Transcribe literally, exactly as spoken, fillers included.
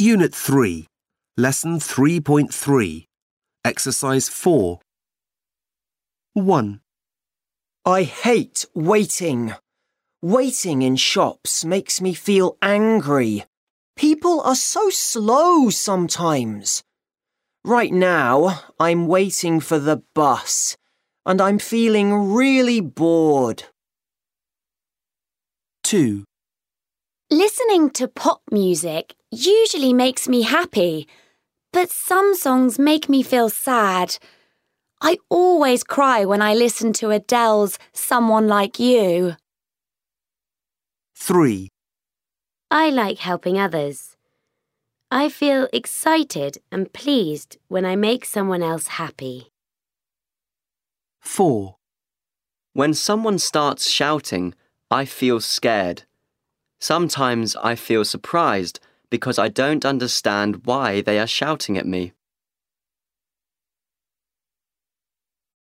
Unit three, Lesson three point three, Exercise four. one. I hate waiting. Waiting in shops makes me feel angry. People are so slow sometimes. Right now, I'm waiting for the bus, and I'm feeling really bored. two. Listening to pop music usually makes me happy, but some songs make me feel sad. I always cry when I listen to Adele's Someone Like You. three. I like helping others. I feel excited and pleased when I make someone else happy. four. When someone starts shouting, I feel scared. Sometimes I feel surprised because I don't understand why they are shouting at me.